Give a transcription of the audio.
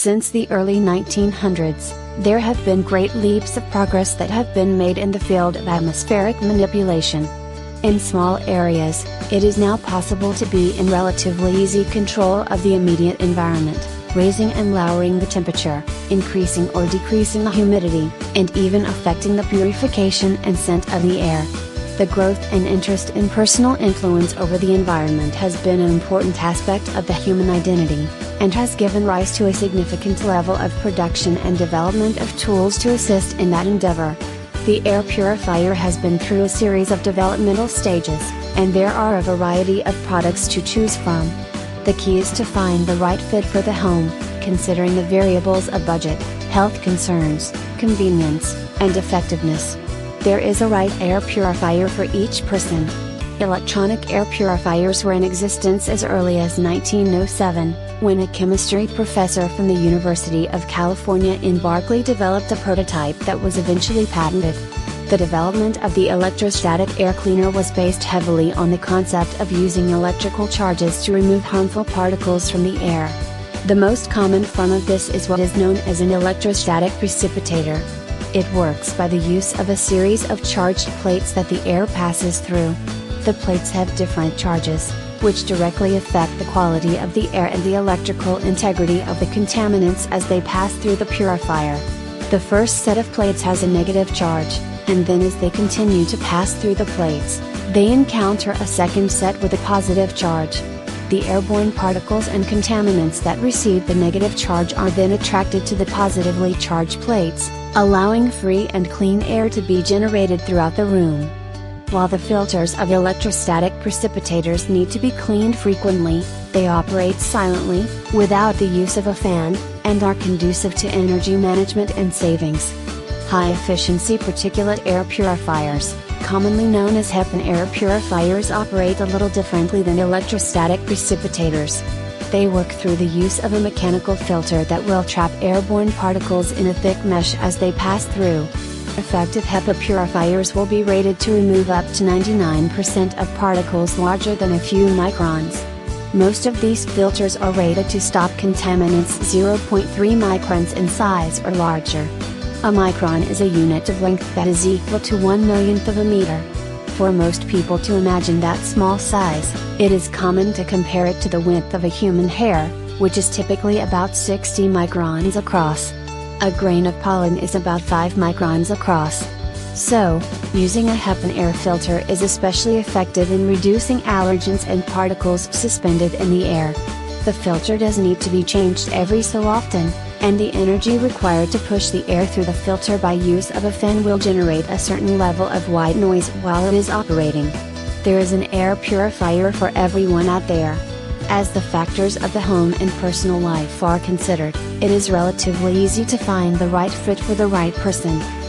Since the early 1900s, there have been great leaps of progress that have been made in the field of atmospheric manipulation. In small areas, it is now possible to be in relatively easy control of the immediate environment, raising and lowering the temperature, increasing or decreasing the humidity, and even affecting the purification and scent of the air. The growth and interest in personal influence over the environment has been an important aspect of the human identity, and has given rise to a significant level of production and development of tools to assist in that endeavor. The air purifier has been through a series of developmental stages, and there are a variety of products to choose from. The key is to find the right fit for the home, considering the variables of budget, health concerns, convenience, and effectiveness. There is a right air purifier for each person. Electronic air purifiers were in existence as early as 1907, when a chemistry professor from the University of California in Berkeley developed a prototype that was eventually patented. The development of the electrostatic air cleaner was based heavily on the concept of using electrical charges to remove harmful particles from the air. The most common form of this is what is known as an electrostatic precipitator. It works by the use of a series of charged plates that the air passes through. The plates have different charges, which directly affect the quality of the air and the electrical integrity of the contaminants as they pass through the purifier. The first set of plates has a negative charge, and then as they continue to pass through the plates, they encounter a second set with a positive charge. The airborne particles and contaminants that receive the negative charge are then attracted to the positively charged plates, allowing free and clean air to be generated throughout the room. While the filters of electrostatic precipitators need to be cleaned frequently, they operate silently, without the use of a fan, and are conducive to energy management and savings. High-efficiency particulate air purifiers, commonly known as HEPA air purifiers, operate a little differently than electrostatic precipitators. They work through the use of a mechanical filter that will trap airborne particles in a thick mesh as they pass through. Effective HEPA purifiers will be rated to remove up to 99% of particles larger than a few microns. Most of these filters are rated to stop contaminants 0.3 microns in size or larger. A micron is a unit of length that is equal to 1/1,000,000th of a meter. For most people to imagine that small size, it is common to compare it to the width of a human hair, which is typically about 60 microns across. A grain of pollen is about 5 microns across. So, using a HEPA air filter is especially effective in reducing allergens and particles suspended in the air. The filter does need to be changed every so often, and the energy required to push the air through the filter by use of a fan will generate a certain level of white noise while it is operating. There is an air purifier for everyone out there. As the factors of the home and personal life are considered, it is relatively easy to find the right fit for the right person.